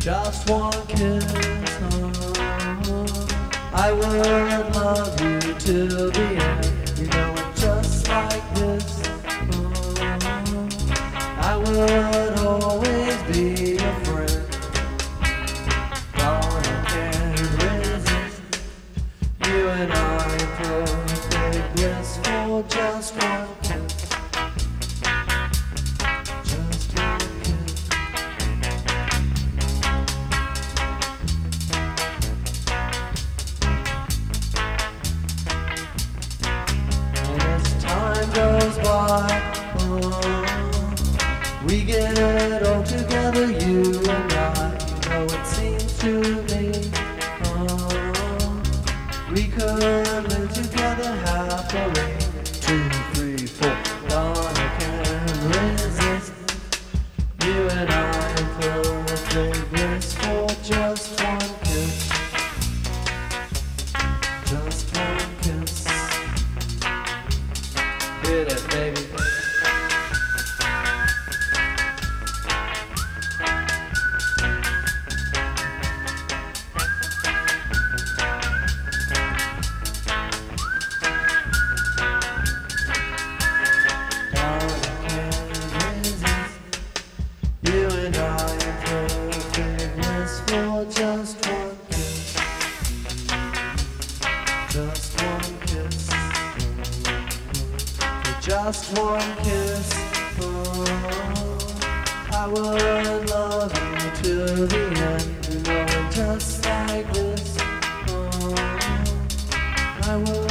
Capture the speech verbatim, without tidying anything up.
just one kiss. Oh, I would love you till the end. You know it just like this. Oh, I would always be a friend. God, I can't resist. You and I perfect bliss for just one kiss. Goes by, oh, we get all together, you and I. You know it seems to me, oh, we could live together happily. Two, three, four, God, I can't resist. You and I in perfect bliss for just one kiss. Just one kiss. Hit it, baby. You and I in perfect bliss for just one kiss. Just one kiss. Just one kiss, oh, I would love you till the end. You know, just like this, oh, I would.